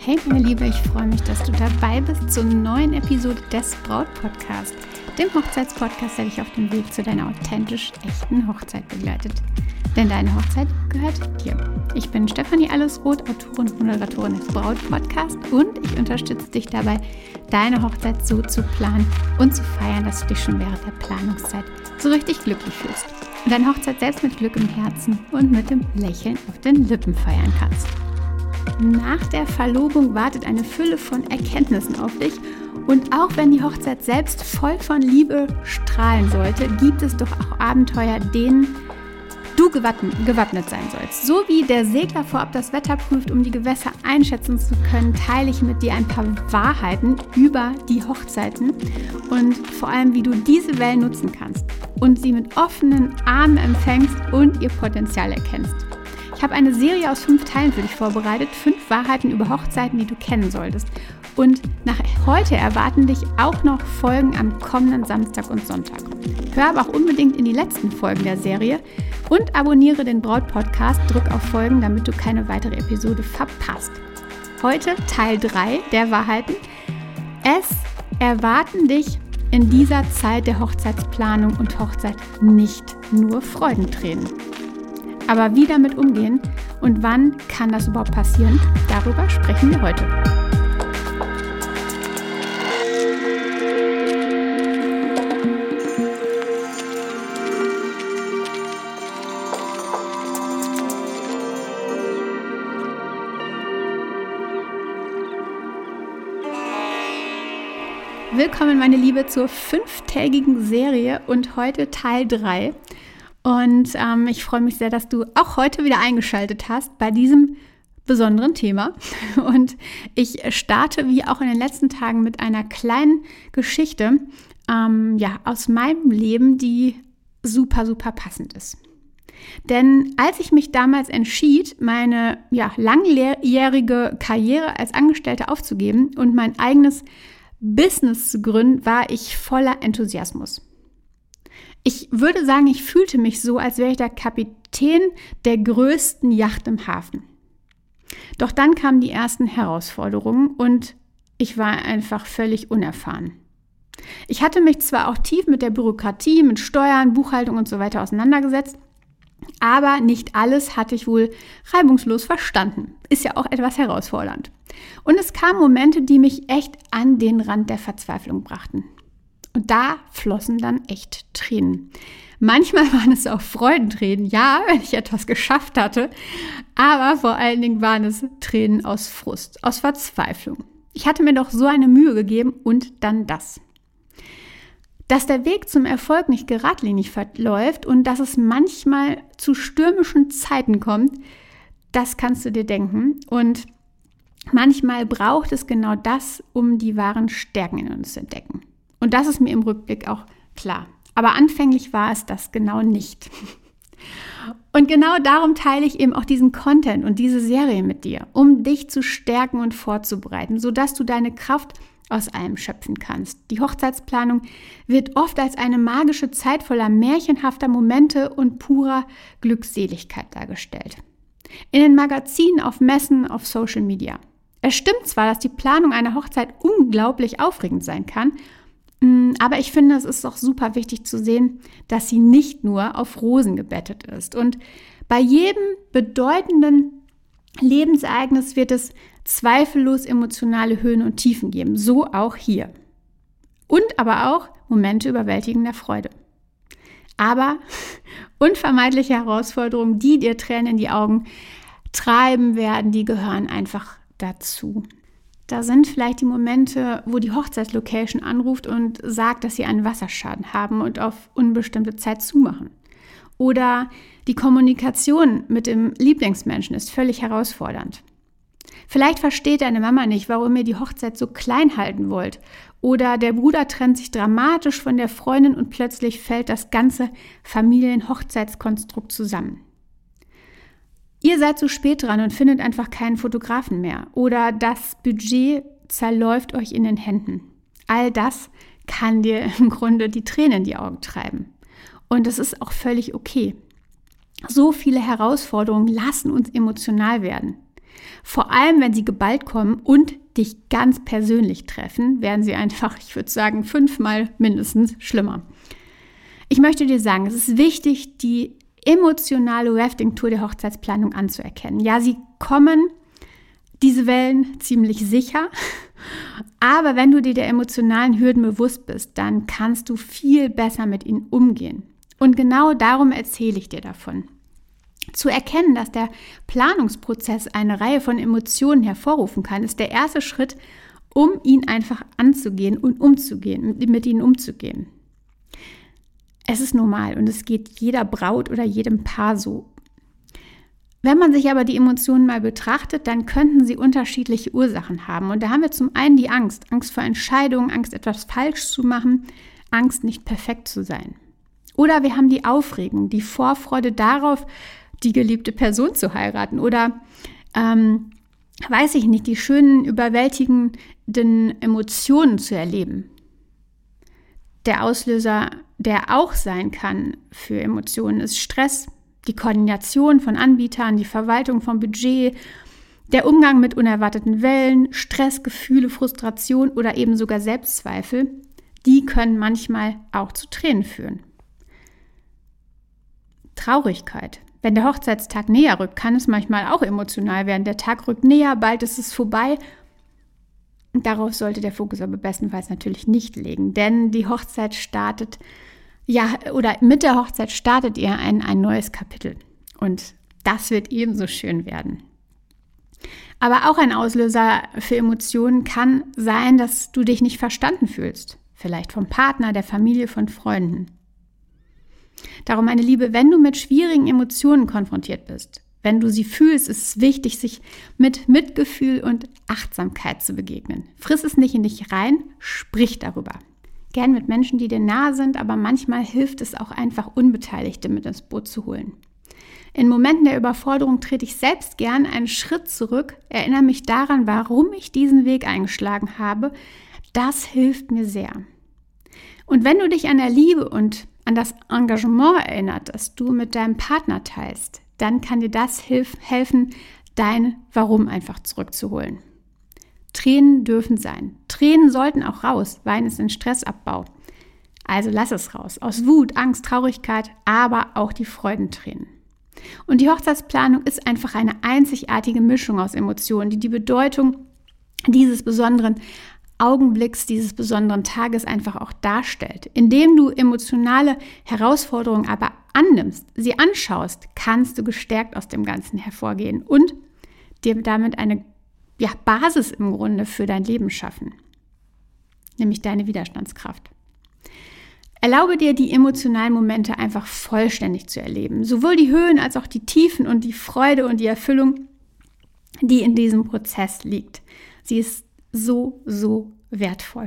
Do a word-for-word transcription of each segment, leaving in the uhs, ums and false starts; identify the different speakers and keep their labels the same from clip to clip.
Speaker 1: Hey meine Liebe, ich freue mich, dass du dabei bist zur neuen Episode des Braut-Podcast, dem Hochzeitspodcast, der dich auf dem Weg zu deiner authentisch echten Hochzeit begleitet. Denn deine Hochzeit gehört dir. Ich bin Stefanie Allesroth, Autorin und Moderatorin des Braut-Podcast und ich unterstütze dich dabei, deine Hochzeit so zu planen und zu feiern, dass du dich schon während der Planungszeit so richtig glücklich fühlst und deine Hochzeit selbst mit Glück im Herzen und mit dem Lächeln auf den Lippen feiern kannst. Nach der Verlobung wartet eine Fülle von Erkenntnissen auf dich und auch wenn die Hochzeit selbst voll von Liebe strahlen sollte, gibt es doch auch Abenteuer, denen du gewappnet sein sollst. So wie der Segler vorab das Wetter prüft, um die Gewässer einschätzen zu können, teile ich mit dir ein paar Wahrheiten über die Hochzeiten und vor allem, wie du diese Wellen nutzen kannst und sie mit offenen Armen empfängst und ihr Potenzial erkennst. Ich habe eine Serie aus fünf Teilen für dich vorbereitet, fünf Wahrheiten über Hochzeiten, die du kennen solltest. Und nach heute erwarten dich auch noch Folgen am kommenden Samstag und Sonntag. Hör aber auch unbedingt in die letzten Folgen der Serie und abonniere den Braut-Podcast, drück auf Folgen, damit du keine weitere Episode verpasst. Heute Teil drei der Wahrheiten. Es erwarten dich in dieser Zeit der Hochzeitsplanung und Hochzeit nicht nur Freudentränen. Aber wie damit umgehen und wann kann das überhaupt passieren, darüber sprechen wir heute. Willkommen, meine Liebe, zur fünftägigen Serie und heute Teil drei. Und ähm, ich freue mich sehr, dass du auch heute wieder eingeschaltet hast bei diesem besonderen Thema. Und ich starte wie auch in den letzten Tagen mit einer kleinen Geschichte ähm, ja, aus meinem Leben, die super, super passend ist. Denn als ich mich damals entschied, meine ja, langjährige Karriere als Angestellte aufzugeben und mein eigenes Business zu gründen, war ich voller Enthusiasmus. Ich würde sagen, ich fühlte mich so, als wäre ich der Kapitän der größten Yacht im Hafen. Doch dann kamen die ersten Herausforderungen und ich war einfach völlig unerfahren. Ich hatte mich zwar auch tief mit der Bürokratie, mit Steuern, Buchhaltung und so weiter auseinandergesetzt, aber nicht alles hatte ich wohl reibungslos verstanden. Ist ja auch etwas herausfordernd. Und es kamen Momente, die mich echt an den Rand der Verzweiflung brachten. Und da flossen dann echt Tränen. Manchmal waren es auch Freudentränen, ja, wenn ich etwas geschafft hatte, aber vor allen Dingen waren es Tränen aus Frust, aus Verzweiflung. Ich hatte mir doch so eine Mühe gegeben und dann das. Dass der Weg zum Erfolg nicht geradlinig verläuft und dass es manchmal zu stürmischen Zeiten kommt, das kannst du dir denken. Und manchmal braucht es genau das, um die wahren Stärken in uns zu entdecken. Und das ist mir im Rückblick auch klar. Aber anfänglich war es das genau nicht. Und genau darum teile ich eben auch diesen Content und diese Serie mit dir, um dich zu stärken und vorzubereiten, sodass du deine Kraft aus allem schöpfen kannst. Die Hochzeitsplanung wird oft als eine magische Zeit voller märchenhafter Momente und purer Glückseligkeit dargestellt. In den Magazinen, auf Messen, auf Social Media. Es stimmt zwar, dass die Planung einer Hochzeit unglaublich aufregend sein kann, aber ich finde, es ist auch super wichtig zu sehen, dass sie nicht nur auf Rosen gebettet ist. Und bei jedem bedeutenden Lebensereignis wird es zweifellos emotionale Höhen und Tiefen geben. So auch hier. Und aber auch Momente überwältigender Freude. Aber unvermeidliche Herausforderungen, die dir Tränen in die Augen treiben werden, die gehören einfach dazu. Da sind vielleicht die Momente, wo die Hochzeitslocation anruft und sagt, dass sie einen Wasserschaden haben und auf unbestimmte Zeit zumachen. Oder die Kommunikation mit dem Lieblingsmenschen ist völlig herausfordernd. Vielleicht versteht deine Mama nicht, warum ihr die Hochzeit so klein halten wollt. Oder der Bruder trennt sich dramatisch von der Freundin und plötzlich fällt das ganze Familienhochzeitskonstrukt zusammen. Ihr seid zu spät dran und findet einfach keinen Fotografen mehr. Oder das Budget zerläuft euch in den Händen. All das kann dir im Grunde die Tränen in die Augen treiben. Und das ist auch völlig okay. So viele Herausforderungen lassen uns emotional werden. Vor allem, wenn sie geballt kommen und dich ganz persönlich treffen, werden sie einfach, ich würde sagen, fünfmal mindestens schlimmer. Ich möchte dir sagen, es ist wichtig, die emotionale Rafting-Tour der Hochzeitsplanung anzuerkennen. Ja, sie kommen, diese Wellen, ziemlich sicher, aber wenn du dir der emotionalen Hürden bewusst bist, dann kannst du viel besser mit ihnen umgehen. Und genau darum erzähle ich dir davon. Zu erkennen, dass der Planungsprozess eine Reihe von Emotionen hervorrufen kann, ist der erste Schritt, um ihn einfach anzugehen und umzugehen, mit ihnen umzugehen. Es ist normal und es geht jeder Braut oder jedem Paar so. Wenn man sich aber die Emotionen mal betrachtet, dann könnten sie unterschiedliche Ursachen haben. Und da haben wir zum einen die Angst, Angst vor Entscheidungen, Angst, etwas falsch zu machen, Angst, nicht perfekt zu sein. Oder wir haben die Aufregung, die Vorfreude darauf, die geliebte Person zu heiraten. Oder, ähm, weiß ich nicht, die schönen, überwältigenden Emotionen zu erleben. Der Auslöser, der auch sein kann für Emotionen, ist Stress, die Koordination von Anbietern, die Verwaltung vom Budget, der Umgang mit unerwarteten Wellen, Stressgefühle, Frustration oder eben sogar Selbstzweifel, die können manchmal auch zu Tränen führen. Traurigkeit. Wenn der Hochzeitstag näher rückt, kann es manchmal auch emotional werden. Der Tag rückt näher, bald ist es vorbei. Und darauf sollte der Fokus aber bestenfalls natürlich nicht legen, denn die Hochzeit startet, ja, oder mit der Hochzeit startet ihr ein, ein neues Kapitel. Und das wird ebenso schön werden. Aber auch ein Auslöser für Emotionen kann sein, dass du dich nicht verstanden fühlst. Vielleicht vom Partner, der Familie, von Freunden. Darum, meine Liebe, wenn du mit schwierigen Emotionen konfrontiert bist, wenn du sie fühlst, ist es wichtig, sich mit Mitgefühl und Achtsamkeit zu begegnen. Friss es nicht in dich rein, sprich darüber. Gern mit Menschen, die dir nahe sind, aber manchmal hilft es auch einfach, Unbeteiligte mit ins Boot zu holen. In Momenten der Überforderung trete ich selbst gern einen Schritt zurück, erinnere mich daran, warum ich diesen Weg eingeschlagen habe. Das hilft mir sehr. Und wenn du dich an der Liebe und an das Engagement erinnert, das du mit deinem Partner teilst, dann kann dir das hilf- helfen, dein Warum einfach zurückzuholen. Tränen dürfen sein. Tränen sollten auch raus. Wein ist ein Stressabbau. Also lass es raus. Aus Wut, Angst, Traurigkeit, aber auch die Freudentränen. Und die Hochzeitsplanung ist einfach eine einzigartige Mischung aus Emotionen, die die Bedeutung dieses besonderen Augenblicks, dieses besonderen Tages einfach auch darstellt. Indem du emotionale Herausforderungen aber annimmst, sie anschaust, kannst du gestärkt aus dem Ganzen hervorgehen und dir damit eine ja, Basis im Grunde für dein Leben schaffen, nämlich deine Widerstandskraft. Erlaube dir, die emotionalen Momente einfach vollständig zu erleben, sowohl die Höhen als auch die Tiefen und die Freude und die Erfüllung, die in diesem Prozess liegt. Sie ist so, so wertvoll.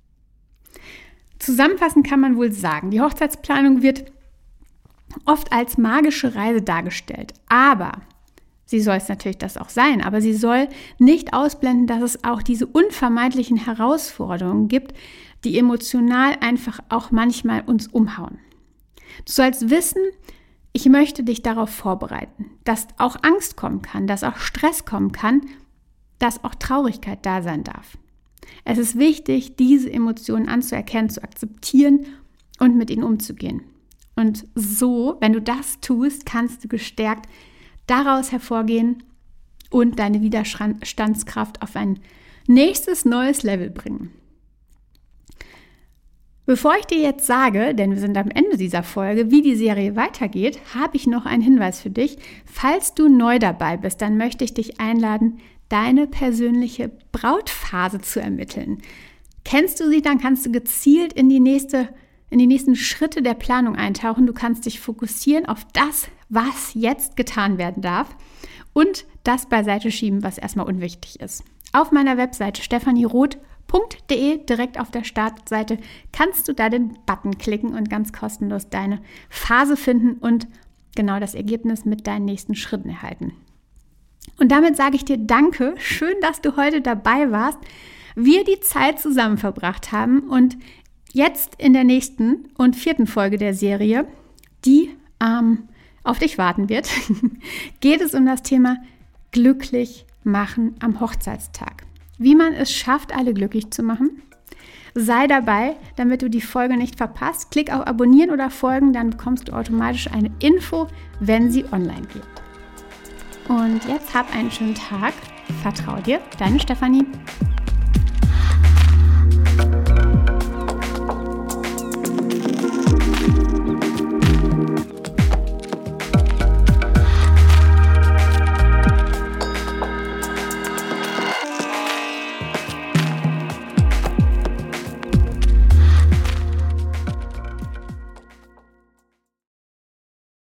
Speaker 1: Zusammenfassend kann man wohl sagen, die Hochzeitsplanung wird oft als magische Reise dargestellt, aber sie soll es natürlich das auch sein, aber sie soll nicht ausblenden, dass es auch diese unvermeidlichen Herausforderungen gibt, die emotional einfach auch manchmal uns umhauen. Du sollst wissen, ich möchte dich darauf vorbereiten, dass auch Angst kommen kann, dass auch Stress kommen kann, dass auch Traurigkeit da sein darf. Es ist wichtig, diese Emotionen anzuerkennen, zu akzeptieren und mit ihnen umzugehen. Und so, wenn du das tust, kannst du gestärkt daraus hervorgehen und deine Widerstandskraft auf ein nächstes neues Level bringen. Bevor ich dir jetzt sage, denn wir sind am Ende dieser Folge, wie die Serie weitergeht, habe ich noch einen Hinweis für dich. Falls du neu dabei bist, dann möchte ich dich einladen, deine persönliche Brautphase zu ermitteln. Kennst du sie, dann kannst du gezielt in die nächste, in die nächsten Schritte der Planung eintauchen. Du kannst dich fokussieren auf das, was jetzt getan werden darf und das beiseite schieben, was erstmal unwichtig ist. Auf meiner Webseite stephanie roth punkt de, direkt auf der Startseite, kannst du da den Button klicken und ganz kostenlos deine Phase finden und genau das Ergebnis mit deinen nächsten Schritten erhalten. Und damit sage ich dir Danke, schön, dass du heute dabei warst, wir die Zeit zusammen verbracht haben und jetzt in der nächsten und vierten Folge der Serie, die ähm, auf dich warten wird, geht es um das Thema glücklich machen am Hochzeitstag. Wie man es schafft, alle glücklich zu machen. Sei dabei, damit du die Folge nicht verpasst. Klick auf Abonnieren oder Folgen, dann bekommst du automatisch eine Info, wenn sie online geht. Und jetzt hab einen schönen Tag. Vertrau dir, deine Stefanie.